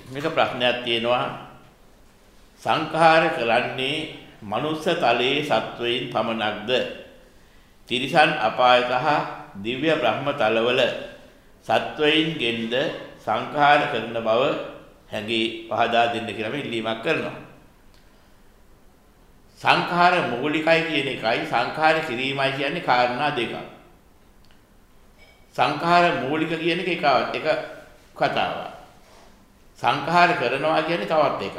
මේක ප්‍රශ්නයක් තියෙනවා සංඛාර කරන්නේ මනුස්ස තලයේ සත්වයින් පමණක්ද තිරිසන් අපාය සහ දිව්‍ය බ්‍රහ්ම තලවල සත්වයින්ගෙන්ද සංඛාර කරන බව හැඟී පහදා දෙන්න කියලා අපි ඉල්ලීමක් කරනවා. සංඛාර මූලිකයි කියන එකයි සංඛාර කිරීමයි කියන්නේ කාරණා දෙකක්. සංඛාර මූලික කියන එක එක කතාවක්. සංඛාර කරනවා කියන්නේ තවත් එකක්.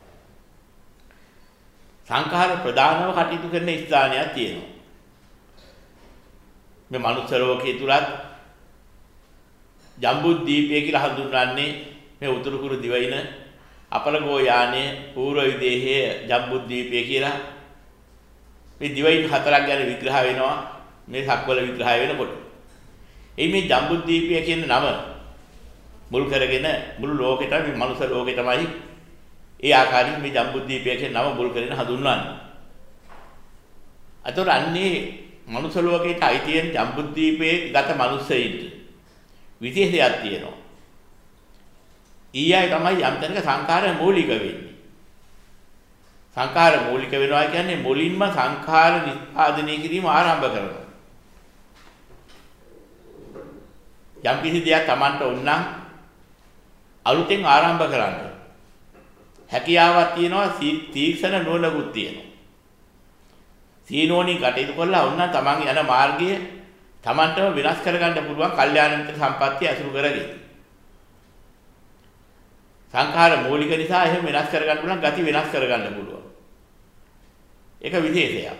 සංඛාර ප්‍රධානව කටයුතු කරන ස්ථානයක් තියෙනවා. මේ මනුස්ස ලෝකයේ තුලත් ජම්බුද්දීපය කියලා හඳුන්වන්නේ මේ උතුරු කුරු දිවයින අපලගෝ යානයේ පූර්ව විදේශයේ ජම්බුද්දීපය කියලා මේ දිවයින හතරක් ගැන විග්‍රහ වෙනවා මේ සක්වල විග්‍රහය වෙනකොට. මේ ජම්බුද්දීපය කියන නම මුල් කරගෙන මුළු ලෝකෙටම මේ මනුස්ස ලෝකෙටමයි ඒ ආකාරයෙන් මේ ජම්බුද්දීපය කියන නම මුල් කරගෙන හඳුන්වන්නේ. අතොර අන්නේ මනුස්ස ලෝකයට අයිතියෙන් ජම්බුද්දීපයේ ගත මනුස්සයින්ට විශේෂයක් තියෙනවා. ඊයයි තමයි යම් තැනක සංඛාර මූලික වෙන්නේ. සංඛාර මූලික වෙනවා කියන්නේ මුලින්ම සංඛාර නිස්පාදනය කිරීම ආරම්භ කරනවා. යම් කිසි දෙයක් Tamanට ඕන නම් අලුතෙන් ආරම්භ කරන්න හැකියාවක් තියෙනවා, තීක්ෂණ නුවණකුත් තියෙනවා. සීනෝනි කටයුතු කරලා ඕන නම් Taman යන මාර්ගය Tamanටම විනාශ කරගන්න පුළුවන් කල්යාණ මිත්‍ර සම්පත්තිය අසුරු කරගෙන. සංඛාර මූලික නිසා එහෙම වෙනස් කරගන්න පුළුවන්, ගති වෙනස් කරගන්න පුළුවන්. ඒක විශේෂයක්.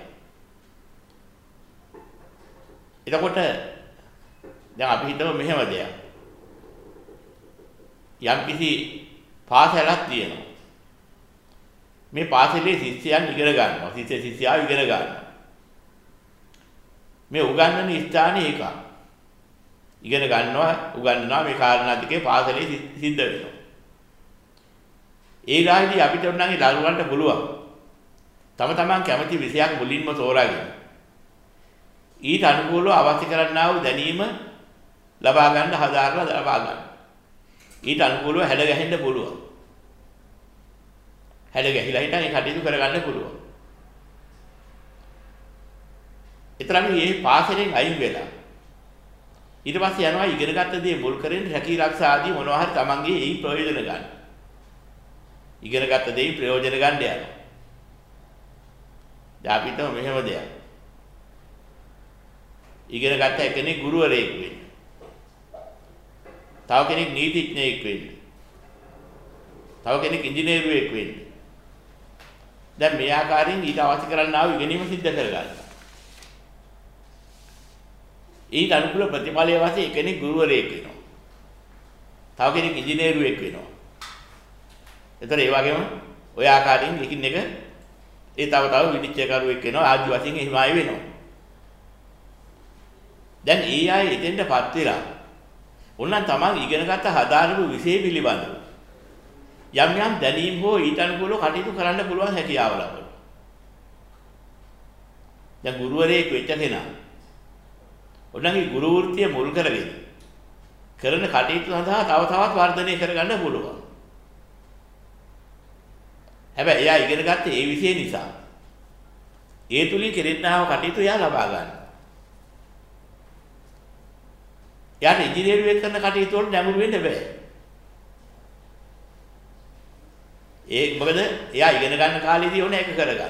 එතකොට දැන් අපි හිතමු මෙහෙම දෙයක්. යම්කිසි පාසලක් තියෙනවා. මේ පාසලේ ශිෂ්‍යයන් ඉගෙන ගන්නවා. ශිෂ්‍යයා ඉගෙන ගන්නවා. මේ උගන්වන ස්ථානේ එකක්. ඉගෙන ගන්නවා, උගන්වනවා මේ කාරණා ටිකේ පාසලේ සිද්ධ වෙනවා. ඒ රාජ්‍යය අපිට උනන්ගේ දරුවන්ට පුළුවන්. තම තමන් කැමති විෂයක් මුලින්ම තෝරාගෙන ඊට අනුකූලව අවශ්‍ය කරන්නා වූ දැනීම ලබා ගන්න හදාarලා ලබා ගන්න. ඊට අනුකූලව හැඩ ගැහෙන්න පුළුවන්. හැඩ ගැහිලා හිටන් ඒ කටයුතු කරගන්න පුළුවන්. ඒතරම් මේ පාසලෙන් අයින් වෙලා ඊට පස්සේ යනවා ඉගෙනගත්ත දේ මුල් කරගෙන රැකී ආරක්ෂා ආදී මොනවා හරි තමන්ගේ ඒ ප්‍රයෝජන ගන්න. ඉගෙනගත්ත දේ ප්‍රයෝජන ගන්න යනවා. දැන් අපිට මෙහෙම දෙයක්. ඉගෙනගත්ත කෙනෙක් ගුරුවරයෙක් වෙන්න. තව කෙනෙක් නීතිඥයෙක් වෙන්න. තව කෙනෙක් ඉංජිනේරුවෙක් වෙන්න. දැන් මේ ආකාරයෙන් ඊට අවශ්‍ය කරන්නා වූ ඉගෙනීම සිද්ධ කරගන්න. ඊට අනුකූල ප්‍රතිඵලයේ වාසේ කෙනෙක් ගුරුවරයෙක් වෙනවා. තව කෙනෙක් ඉංජිනේරුවෙක් වෙනවා. ඒතර ඒ වගේම ඔය ආකාරයෙන් එකින් එක ඒ තව විනිශ්චයකරුවෙක් වෙනවා ආදි වශයෙන් එහෙම ආයෙ වෙනවා. දැන් ඒ අය එතෙන්ටපත් වෙලා උන්නම් තමන් ඉගෙනගත්ත හදාරපු විෂය පිළිබඳව යම් යම් දැනීම් හෝ ඊට අනුකූලව කටයුතු කරන්න පුළුවන් හැකියාව ලබනවා. දැන් ගුරුවරයෙක් වෙච්ච කෙනා උන්වන්ගේ ගුරු වෘත්තිය මුල් කරගෙන කරන කටයුතු සඳහා තව තවත් වර්ධනය කරගන්න පුළුවන්. හැබැයි එයා ඉගෙන ගත්තේ ඒ විෂය නිසා. ඒ තුලින් කෙරෙන්නා වූ කටයුතු එයා ලබා ගන්න. එයාට ඉංජිනේරුවෙක් කරන කටයුතු වල නැඹුරු වෙන්න බෑ. මොකද එයා ඉගෙන ගන්න කාලේදී ඕන එක කරගන්න.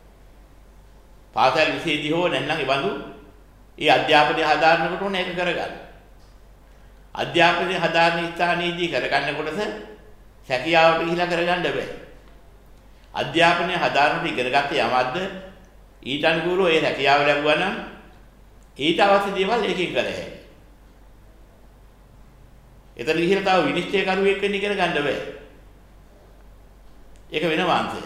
පාසල් විෂයදී හෝ නැත්නම් ඒ බඳු ඒ අධ්‍යාපනය හදාරනකොට ඕන එක කරගන්න. අධ්‍යාපනය හදාරන ස්ථානයේදී කරගන්න කොටස සැකියාවට ගිහිලා කරගන්න බෑ. අධ්‍යාපනය හදාරනට ඉගෙනගත්තේ යමක්ද ඊට අනුකූලව ඒ හැකියාව ලැබුවා නම් ඊට අවශ්‍ය දේවල් ඒකෙන් කර හැකියි. එතන ගිහිල්ලා තව විනිශ්චයකරුවෙක් වෙන්න ඉගෙන ගන්න බෑ. ඒක වෙන වාංශයක්.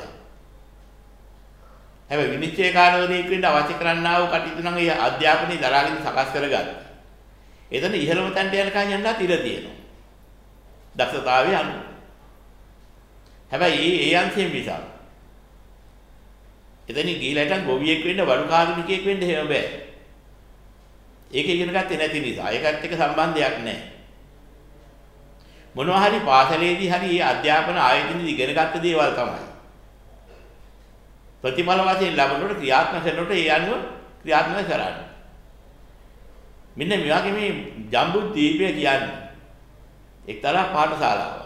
හැබැයි විනිශ්චයකාරවරයෙක් වෙන්න අවශ්‍ය කරන්නා වූ කටයුතු නම් ඒ අධ්‍යාපනයේ දරාගෙන සකස් කරගන්න. එතන ඉහළම තැනට යනකන් යන්නත් ඉඩ තියෙනවා. දක්ෂතාවය අනුව. හැබැයි ඒ අංශයෙන් මිසක් එතනින් ගිහිලා හිටන් ගොවියෙක් වෙන්න වඩු කාර්මිකයෙක් වෙන්න එහෙම බෑ. ඒක ඉගෙන ගත්තේ නැති නිසා ඒකත් එක්ක සම්බන්ධයක් නැහැ. මොනවා හරි පාසලේදී හරි මේ අධ්‍යාපන ආයතනයේදී ඉගෙන ගත්ත දේවල් තමයි. ප්‍රතිඵල වශයෙන් ලැබනකොට ක්‍රියාත්මක කරනකොට ඒ අනුව ක්‍රියාත්මක කරන්නේ. මෙන්න මේ වගේ මේ ජම්බුද්වීපය කියන්නේ එක්තරා පාඨශාලාවක්.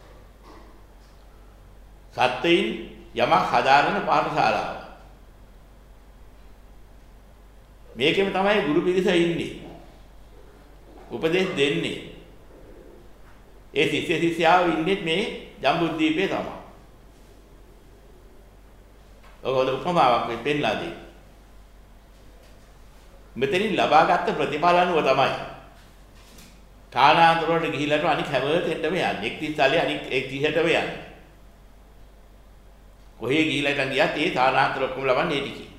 සත්‍යයෙන් යමක් හදාරන පාඨශාලාවක්. මේකෙම තමයි ගුරු පිරිස ඉන්නේ. උපදේශ දෙන්නේ. ඒ ශිෂ්‍ය ශිෂ්‍යාව ඉන්නේ මේ ජම්බුද්වීපේ තමයි. ඔයගොල්ලෝ උපමාවක් පෙන්නලා දෙන්න. මෙතනින් ලබාගත් ප්‍රතිඵල අනුව තමයි කාලාන්තර වලට ගිහිල්ලාට අනික් හැමතෙන්ටම යන්නේ. එක් තිස්සාලේ අනික් එක් දිහටම යන්නේ. කොහේ ගිහිල්ලා ගියත් ඒ කාලාන්තර ඔක්කොම ලබන්නේ ඒ ටිකේ.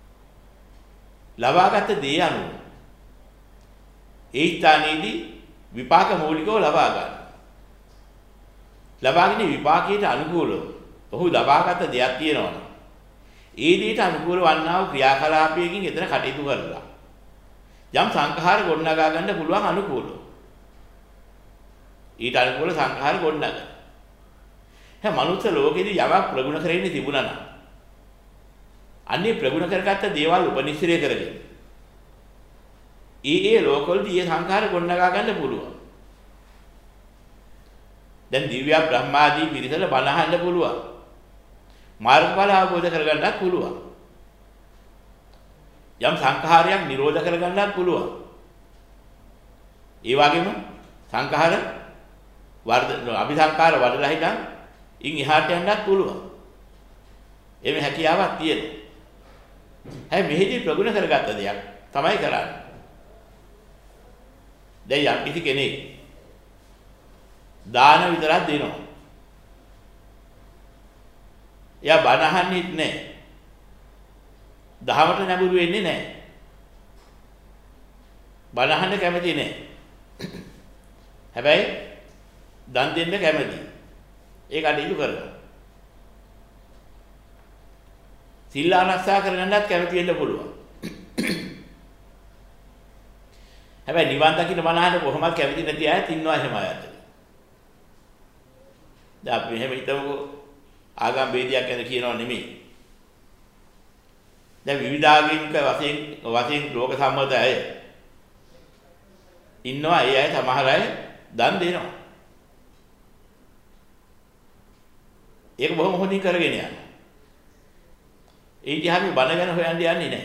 ලබාගත් දේ අනුව ඒ ස්ථානයේදී විපාක මූලිකව ලබා ගන්න. ලබාගෙන විපාකයට අනුකූලව ඔහු ලබාගත් දෙයක් තියෙනවා. ඒ දෙයට අනුකූල වන්නා වූ ක්‍රියාකලාපයකින් එතන කටයුතු කරලා යම් සංඛාර ගොඩනගා ගන්න පුළුවන් අනුකූලව. ඊට අනුකූල සංඛාර ගොඩනගා. හැම මනුස්ස ලෝකෙදී යමක් ප්‍රගුණ කරගෙන තිබුණා නම් අන්නේ ප්‍රගුණ කරගත්ත දේවල් උපනිශ්‍රය කරගෙන ඒ ලෝකවලදී ඒ සංඛාර ගොඩනගා ගන්න පුළුවන්. දැන් දිව්‍ය බ්‍රහ්මාදී පිරිසට බණ අහන්න පුළුවන්. මාර්ගඵල අවබෝධ කරගන්නත් පුළුවන්. යම් සංඛාරයක් නිරෝධ කරගන්නත් පුළුවන්. ඒ වගේම සංඛාර අபிසංඛාර වඩලා හිටන් ඉන් එහාට යන්නත් පුළුවන්. එමේ හැකියාවක් තියෙනවා. හැබැයි මෙහිදී ප්‍රගුණ කරගත්ත දෙයක් තමයි කරන්නේ. දැන් යම් කිසි කෙනෙක් දාන විතරක් දෙනවා. එයා බණ අහන්නෙත් නැහැ. දහමට නැඹුරු වෙන්නේ නැහැ. බණ අහන්න කැමති නැහැ. හැබැයි දන් දෙන්න කැමති. ඒක අඩිලු කරනවා. සිල් ආරක්ෂා කරගන්නත් කැමති වෙන්න පුළුවන්. හැබැයි නිවන් දකින්න බණ අහන්න කොහොමද කැමති නැති අයත් ඉන්නවා එහෙම අයත්. දැන් අපි එහෙම හිතමුකෝ ආගම් ભેදයක් ගැන කියනව නෙමෙයි. දැන් විවිධාගමික වශයෙන් ලෝක සම්මත අය ඉන්නවා. ඒ අය සමහර අය දන් දෙනවා. ඒක බොහොම හොඳින් කරගෙන යනවා. ඒ දිහාම බණ ගැන හොයන්න යන්නේ නැහැ.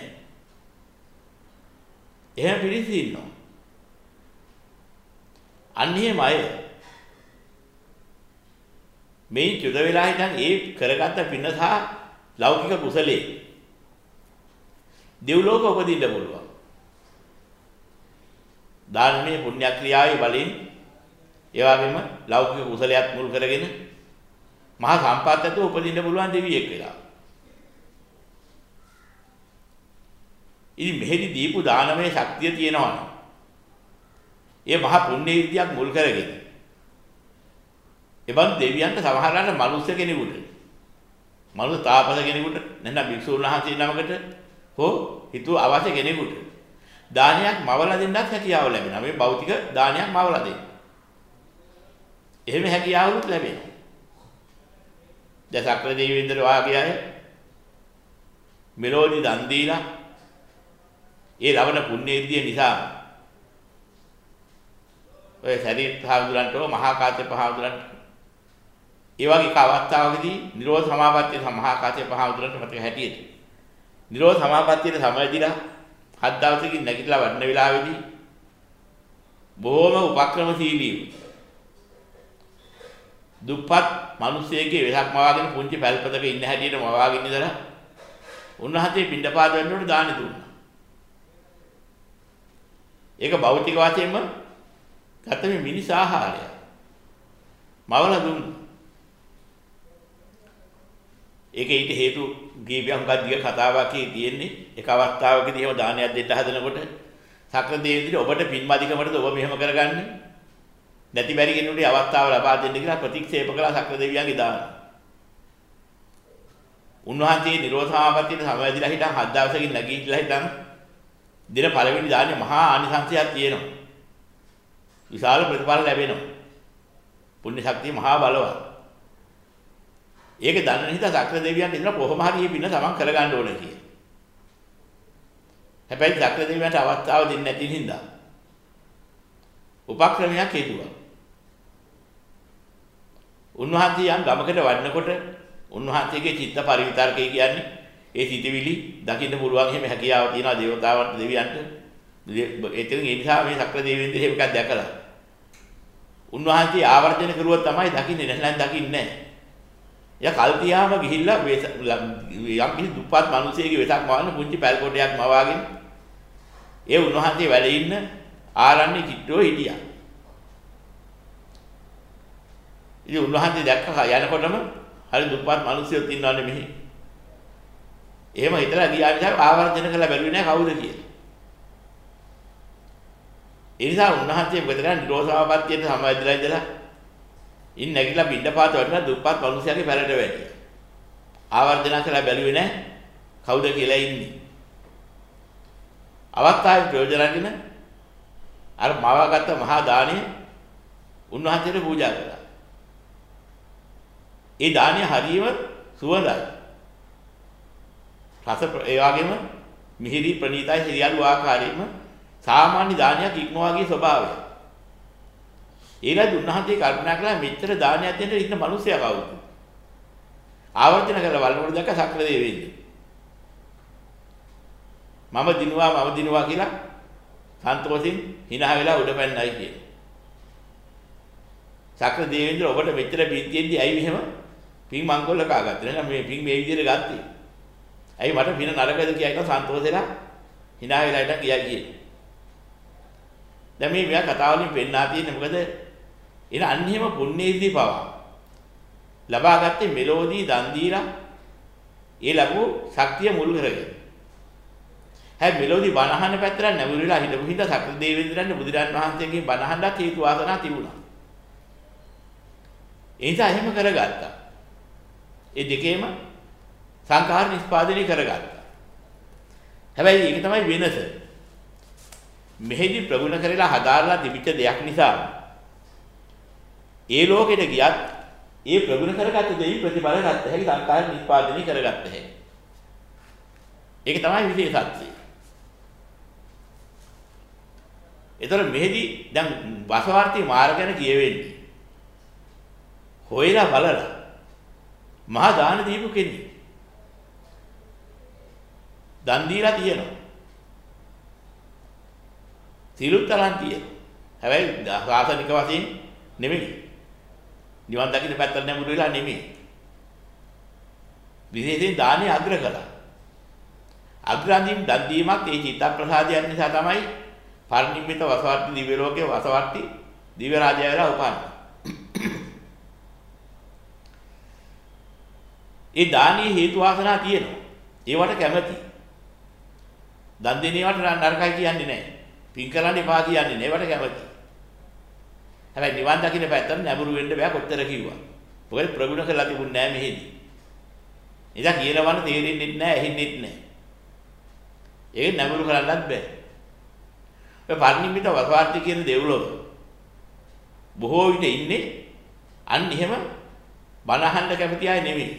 එහෙම පිළිස ඉන්නවා. අන්න එහෙම අය මේ චුද වෙලා හිටන් ඒ කරගත්ත පින සහ ලෞකික කුසලයේ දෙව්ලෝක උපදින්න පුළුවන්. දානමය පුණ්‍ය ක්‍රියාවේ බලෙන් ඒ වගේම ලෞකික කුසලයක් මුල් කරගෙන මහා සම්පත් ඇතුව උපදින්න පුළුවන් දෙවියෙක් වෙලා. ඉතින් මෙහෙදි දීපු දානමය ශක්තිය තියෙනවා. ඒ මහා පුණ්‍ය විද්‍යාවක් මුල් කරගෙන එබන් දෙවියන්ට සමහරවල්ලාට මනුස්ස කෙනෙකුට මනුස්ස තාපස කෙනෙකුට නැත්නම් භික්ෂුන් වහන්සේ නමකට හෝ හිතුව අවශ්‍ය කෙනෙකුට දානයක් මවලා දෙන්නත් හැකියාව ලැබෙනවා. මේ භෞතික දානයක් මවලා දෙන්න. එහෙම හැකියාවලුත් ලැබෙනවා. දැන් සක්‍ර දෙවියන්ට වාගේ අය මෙලෝදි දන් දීලා ඒ ලබන පුණ්‍ය විද්‍ය නිසා ඔය සරිත් හාමුදුරන්ට මහා කාශ්‍යප හාමුදුරන්ට ඒ වගේ එක අවස්ථාවකදී නිරෝධ සමාපත්තිය මහා කාශ්‍යප හාමුදුරන්ට මතක හැටියට නිරෝධ සමාපත්තියට සමවැදිලා හත් දවසකින් නැගිටලා වඩන වෙලාවේදී බොහොම උපක්‍රමශීලීව දුප්පත් මිනිස්සෙගේ වෙහක් මවාගෙන පුංචි පැල්පතක ඉන්න හැටියට මවාගෙන ඉඳලා උන්වහන්සේ පිණ්ඩපාත වෙනකොට දානි දුන්නා. ඒක භෞතික වශයෙන්ම ගත මේ මිනිස් ආහාරය මවලා දුන්නා. ඒක ඊට හේතු කීපයක් දිග කතාවක් තියෙන්නේ. එක අවස්ථාවකදී එහෙම දානයක් දෙන්න හදනකොට සක්‍ර දෙවියන්ට ඔබට පින්මදිකමටද ඔබ මෙහෙම කරගන්නේ නැති බැරි කෙනෙකුට අවස්ථාව ලබා දෙන්න කියලා ප්‍රතික්ෂේප කළා සක්‍ර දෙවියන්ගේ දාන. උන්වහන්සේ නිරෝධ සමාපත්තියට සමවැදිලා හිටන් හත් දවසකින් නැගිටලා හිටන් දින පළවෙනි දානේ මහා ආනිසංසයක් තියෙනවා. විශාල ප්‍රතිඵල ලැබෙනවා. පුණ්‍ය ශක්තිය මහා බලවත්. ඒක දන්න නිසා සක්‍ර දෙවියන් ඉඳලා කොහොම හරි මේ පින තමන් කරගන්න ඕනේ කියලා. හැබැයි සක්‍ර දෙවියන්ට අවස්ථාව දෙන්නේ නැති හින්දා උපක්‍රමයක් හේතුවා. උන්වහන්සේ යම් ගමකට වඩනකොට උන්වහන්සේගේ චිත්ත පරිවිතර්කය කියන්නේ ඒ සිටිවිලි දකින්න පුළුවන් එහෙම හැකියාව තියෙනවා දේවතාවන්ට දෙවියන්ට. ඒතරින් ඒ නිසා මේ සක්‍ර දෙවියන් දෙහිම එකක් දැකලා උන්වහන්සේ ආවර්ජන කරුවොත් තමයි දකින්නේ නැත්නම් දකින්නේ නැහැ. එයා කල් තියාම ගිහිල්ලා යම් කිසි දුප්පත් මිනිසෙකුගේ වෙසක් මවන්න පුංචි පැල් කොටයක් මවාගෙන ඒ උන්වහන්සේ වැඩ ඉන්න ආරණ්‍ය කිට්ටුව හිටියා. ඉතින් උන්වහන්සේ දැක්ක යනකොටම හරි දුප්පත් මිනිස්සුත් ඉන්නවනේ මෙහි. එහෙම හිතලා ගියා නිසා ආවර්ජන කරලා බැලුවේ නැහැ කවුද කියලා. ඒ නිසා උන්වහන්සේ මොකද කරන්නේ නිරෝධාවපත්තියට සමවැදලා ඉඳලා ඉන්න නැගිටලා පිටපාත වටලා දුප්පත් මිනිසයාගේ පැලට වැටියා. ආවර්ජන කරලා බැලුවේ නැහැ කවුද කියලා ඉන්නේ. අවස්ථාවේ ප්‍රයෝජන අරගෙන අර මවාගත්ත මහා දාණය උන්වහන්සේට පූජා කළා. ඒ දාණය හරියම සුවඳයි. රස ඒ වගේම මිහිරි ප්‍රණීතයි සියලු ආකාරයෙන්ම සාමාන්‍ය දානයක් ඉක්මවාගේ ස්වභාවය. ඒලයි උන්වහන්සේ කල්පනා කළා මෙච්චර දානයක් දෙන්න ඉන්න මිනිස්සයා කවුද? ආවර්ජන කරලා බලනකොට දැක්ක සක්‍ර දෙවියන්. මම දිනුවා කියලා සන්තෝෂෙන් hina වෙලා උඩ පැන්නයි කියන. සක්‍ර දෙවියන් ඔබට මෙච්චර බීතියෙන්දි ඇයි මෙහෙම පින් මංගොල්ල කාගත්තේ? නේද මේ පින් මේ විදිහට ගත්තේ. ඇයි මට පින නරකද කියලා සන්තෝෂෙලා hina වෙලා ඉඳන් ගියා කියන්නේ. දැන් මේ මෙයා කතාව වලින් පෙන්නනා තියෙන්නේ මොකද? එන අන්හිම පුණ්‍යයේදී පවා ලබාගත්තේ මෙලෝදී දන් දීලා ඒ ලැබූ ශක්තිය මුල් කරගෙන. හැබැයි මෙලෝදී බණහන පැත්තට නැඹුරු වෙලා හිටපු හින්දා සක්‍ර දෙවියන්ද්‍රයන් බුදුරන් වහන්සේගෙන් බණහන්නත් හේතු වාසනා තිබුණා. ඒ නිසා එහෙම කරගත්තා. ඒ දෙකේම සංඛාර නිස්පාදනය කරගත්තා. හැබැයි ඒක තමයි වෙනස. මෙහෙදි ප්‍රගුණ කරලා හදාarලා තිබිච්ච දෙයක් නිසා ඒ ලෝකෙට ගියත් ඒ ප්‍රගුණ කරගත්ත දෙයින් ප්‍රතිඵල ගන්න හැකි සංඛාර නිස්පාදනය කරගත්ත හැකි. ඒක තමයි විශේෂත්වය. ඒතර මෙහෙදි දැන් වසවර්ති මාර්ග ගැන කියවෙන්නේ. හොයලා බලලා මහා දාන දීපු කෙනෙක්. දන් දීලා තියෙනවා. සිරුත් තරම් තියෙනවා. හැබැයි සාසනික වශයෙන් නෙමෙයි. නිවන් දකින්න පැත්තට නැඹුරු වෙලා නෙමෙයි. විශේෂයෙන් දානේ අග්‍ර කළා. අග්‍රාදීම් දන් දීමක් ඒ චිත්ත ප්‍රසාදයන් නිසා තමයි පරිනිම්මිත වසවර්ති දිව්‍ය ලෝකයේ වසවර්ති දිව්‍ය රාජය වෙලා උපන්නේ. ඒ දානීය හේතු වාසනා තියෙනවා. ඒවට කැමැති. දන් දෙන ඒවාට නරකයි කියන්නේ නැහැ. පින් කරන්න එපා කියන්නේ නැහැ. ඒවට කැමැති. හැබැයි නිවන් දකින්න පැත්තට නැඹුරු වෙන්න බෑ කොච්චර කිව්වා. මොකද ප්‍රගුණ කරලා තිබුණ නෑ මෙහෙදි. එදා කියනවන තේරෙන්නේ නැහැ, ඇහෙන්නේ නැහැ. ඒක නැඹුරු කරන්නත් බෑ. ඔය පරිනිම්මිත වසවාර්ථ කියන දෙව්ලොව බොහෝ විට ඉන්නේ අන්න එහෙම බණ අහන්න කැමති අය නෙමෙයි.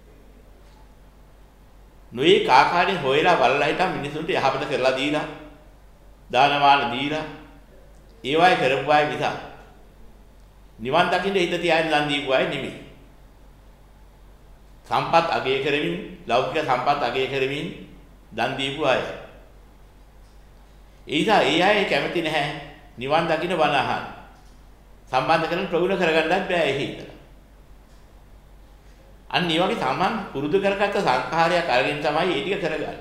නොයේ කාකාරයෙන් හොයලා බලලා හිටන් මිනිසුන්ට යහපත කරලා දීලා දානමාන දීලා ඒවයි කරපු අය නිසා නිවන් දකින්න හිත තියාගෙන දන් දීපු අය නෙමෙයි. සම්පත් අගය කරමින් ලෞකික සම්පත් අගය කරමින් දන් දීපු අය. ඒ නිසා ඒ අය කැමති නැහැ නිවන් දකින්න බණ අහන්න. සම්බන්ධ කරගෙන ප්‍රගුණ කරගන්නත් බෑ ඒ හිතට. අන්න ඒ වගේ තමන් පුරුදු කරගත්ත සංඛාරයක් අරගෙන තමයි ඒ ටික කරගන්නේ.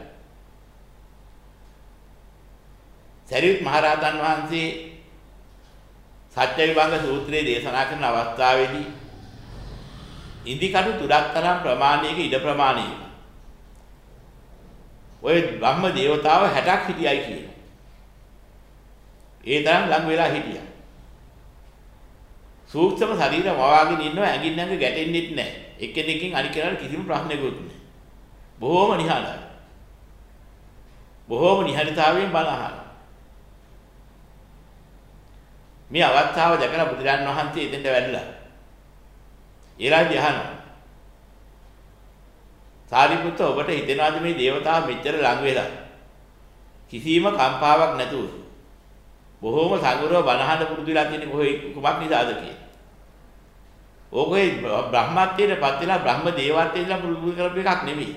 සරියුත් මහ රහතන් වහන්සේ සත්‍ය විභංග සූත්‍රයේ දේශනා කරන අවස්ථාවේදී ඉදිකටු තුඩක් තරම් ප්‍රමාණයක ඉඩ ප්‍රමාණයක ඔය බ්‍රහ්ම දේවතාව 60ක් හිටියයි කියනවා. ඒ තරම් ලඟ වෙලා හිටියා. සූක්ෂම ශරීර වවාගෙන ඉන්නවා ඇඟින් නැඟ ගැටෙන්නෙත් නැහැ. එක්කෙනෙක්ගෙන් අනිත් කෙනාට කිසිම ප්‍රශ්නයක්වත් නැහැ. බොහොම නිහඬයි. බොහොම නිහඬතාවයෙන් බණ අහනවා. මේ අවස්ථාව දැකලා බුදුරජාණන් වහන්සේ එතෙන්ට වැඩලා ඒලා ධ්‍යාන. සාරිපුත්ත ඔබට හිතෙනවාද මේ දේවතාව මෙච්චර ළඟ වෙලා කිසිම කම්පාවක් නැතුව බොහෝම සංගරව බණහන පුරුදු වෙලා තියෙන කොහේ කුමක් නිසාද කියලා. ඕකේ බ්‍රහ්මත්වයට පත් වෙලා බ්‍රහ්ම දේවත්වයට පුරුදු කරපු එකක් නෙමෙයි.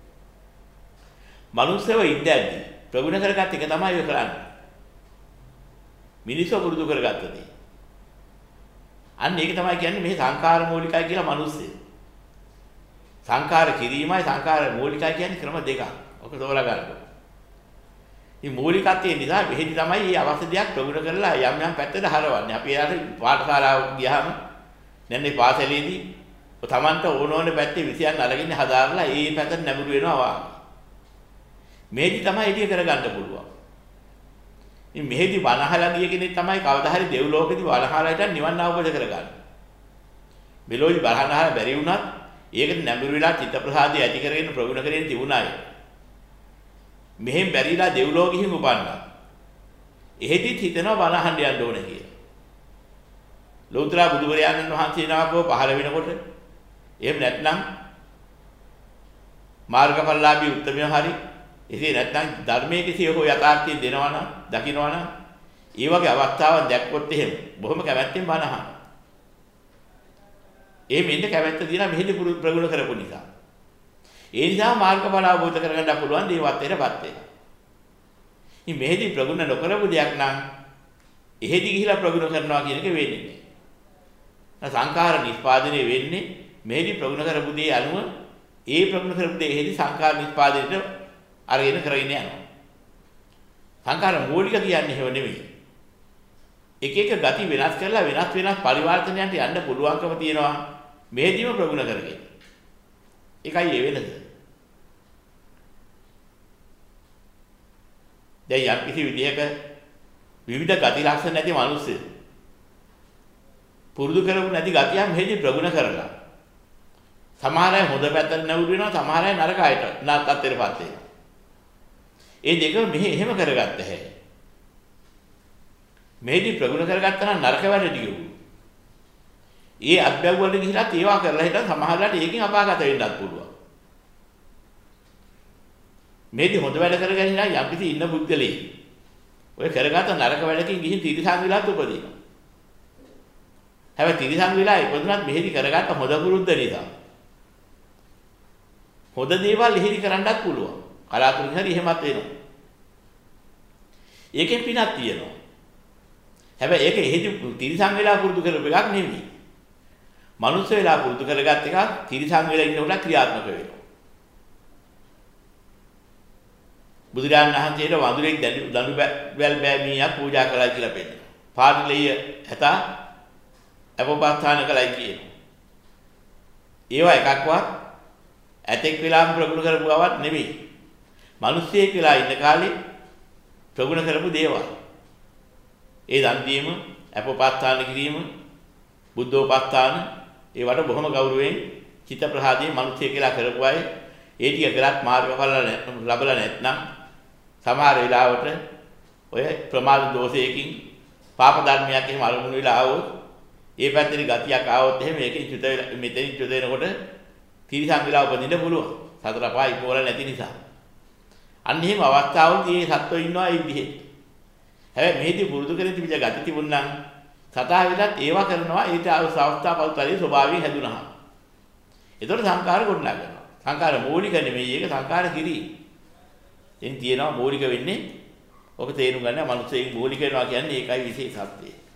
මනුස්සයව ඉඳද්දී ප්‍රගුණ කරගත් එක තමයි ඔය කරන්නේ. මිනිස්සු පුරුදු කරගත්තදී. අන්න ඒක තමයි කියන්නේ මේ සංඛාර මූලිකයි කියලා මනුස්සය. සංඛාර කිරීමයි සංඛාර මූලිකයි කියන්නේ ක්‍රම දෙකක්. ඔක තෝරා ගන්න. මේ මූලිකත්වයේ නිසා මෙහෙදි තමයි මේ අවශ්‍ය දෙයක් ප්‍රගුණ කරලා යම් යම් පැත්තට හරවන්නේ. අපි යාට පාඨශාලාව ගියාම දැන් මේ පාසලේදී තමන්ට ඕන ඕන පැත්තේ විෂයන් අරගෙන හදාarලා ඒ පැත්තට නැඹුරු වෙනවා. මෙහෙදි තමයි එළිය කරගන්න පුළුවන්. මේ මෙහෙදි වනහලා ගිය කෙනෙක් තමයි කවදා හරි දෙව්ලෝකෙදී වනහලා හිටන් නිවන් අවබෝධ කරගන්නේ. මෙලොවි වනහලා බැරි වුණත් ඒකට නැඹුරු වෙලා චිත්ත ප්‍රසාදය ඇති කරගෙන ප්‍රගුණ කරගෙන තිබුණායි. මෙහෙන් බැරිලා දෙව්ලෝක ගිහින් උපන්නා. එහෙදිත් හිතනවා වනහන්න යන්න ඕනේ කියලා. ලෞතර බුදුරජාණන් වහන්සේ නමකෝ පහළ වෙනකොට එහෙම නැත්නම් මාර්ගඵලලාභී උත්තමයෝ හරි එසේ නැත්නම් ධර්මයේ කිසි හෝ යථාර්ථය දෙනවා නම් දකින්නවා නම් ඒ වගේ අවස්ථාවක් දැක්කොත් එහෙම බොහොම කැමැත්තෙන් බණ අහනවා. ඒ මෙන්න කැමැත්ත දිනා මෙහෙදි ප්‍රගුණ කරපු නිසා. ඒ නිසා මාර්ගඵල අවබෝධ කරගන්න පුළුවන් දේවත්වයටපත් වෙනවා. මේ මෙහෙදි ප්‍රගුණ නොකරපු දෙයක් නම් එහෙදි ගිහිලා ප්‍රගුණ කරනවා කියන එක වෙන්නේ නැහැ. සංඛාර නිස්පාදනය වෙන්නේ මෙහෙදි ප්‍රගුණ කරපු දේ අනුව ඒ ප්‍රගුණ කරපු දේ එහෙදි සංඛාර නිස්පාදනයට අරගෙන කරගෙන යනවා. සංඛාර මූලික කියන්නේ හේව නෙමෙයි. එක එක ගති වෙනස් කරලා වෙනස් පරිවර්තනයන්ට යන්න පුළුවන්කම තියෙනවා මෙහෙදිම ප්‍රගුණ කරගෙන. ඒකයි ඒ වෙනස. දැන් යම් කිසි විදිහක විවිධ ගති ලක්ෂණ නැති මිනිස්සු පුරුදු කරපු නැති ගතියන් මෙහෙදි ප්‍රගුණ කරලා සමහර අය හොඳ පැත්තට නැඹුරු වෙනවා සමහර අය නරක අයට තත්ත්වයටපත් වෙනවා. ඒ දෙක මෙහෙ එහෙම කරගත්ත හැයි. මෙහෙදි ප්‍රගුණ කරගත්තා නම් නරක වැඩ ටික උ. ඒ අත්බැව් වලට ගිහිලා ඒවා කරලා හිටන් සමහරලාට ඒකෙන් අපාගත වෙන්නත් පුළුවන්. මෙහෙදි හොඳ වැඩ කරගෙන ඉන්න යම්කිසි ඉන්න බුද්ධලේ. ඔය කරගත්ත නරක වැඩකින් ගිහින් තිරිසන් විලාත් උපදිනවා. හැබැයි තිරිසන් විලා ඉපදුනත් මෙහෙදි කරගත්ත හොඳ පුරුද්ද නිසා. හොඳ දේවල් එහෙදි කරන්නත් පුළුවන්. කලාතුරකින් හරි එහෙමත් වෙනවා. ඒකෙන් පිනක් තියෙනවා. හැබැයි ඒක එහෙදි තිරිසන් වෙලා පුරුදු කරපු එකක් නෙමෙයි. මනුස්ස වෙලා පුරුදු කරගත් එකක් තිරිසන් වෙලා ඉන්නකොට ක්‍රියාත්මක වෙනවා. බුදුරජාණන් වහන්සේට වඳුරෙක් දඬු වැල් බෑමියක් පූජා කළා කියලා පෙන්නනවා. පාටිලෙය ඇත අපෝපස්ථාන කළයි කියනවා. ඒවා එකක්වත් ඇතෙක් වෙලාම ප්‍රගුණ කරපුවවත් නෙමෙයි. මිනිස්සෙක් වෙලා ඉන්න කාලේ ප්‍රගුණ කරපු දේවල්. ඒ දන් දීම, අපෝපස්ථාන කිරීම, බුද්ධෝපස්ථාන ඒවට බොහොම ගෞරවයෙන් චිත්ත ප්‍රසාදයෙන් මිනිස්සෙක් කියලා කරපු අය ඒ ටික කරත් මාර්ගඵල ලැබලා නැත්නම් සමහර වෙලාවට ඔය ප්‍රමාද දෝෂයකින් පාප ධර්මයක් එහෙම අරමුණු වෙලා ආවොත් ඒ පැත්තේ ගතියක් ආවොත් එහෙම ඒකෙන් චුත මෙතනින් චුත වෙනකොට තිරිසන් වෙලා උපදින්න පුළුවන්. සතර පහයි පොර නැති නිසා. අන්න එහෙම අවස්ථාවලදී මේ සත්වෝ ඉන්නවා ඒ විදිහට. හැබැයි මෙහිදී පුරුදු කරගෙන තිබිච්ච ගති තිබුණනම් සතා වෙලත් ඒවා කරනවා ඒට අවස්ථා පෞතරේ ස්වභාවයෙන් හැදුනහම. ඒතකොට සංකාර ගොඩනගා ගන්නවා. සංකාර මූලික නෙමෙයි ඒක සංකාර කිරී. එන් තියෙනවා මූලික වෙන්නේ ඔක තේරුම් ගන්න මනුස්සයෙක් මූලික වෙනවා කියන්නේ ඒකයි විශේෂත්වය.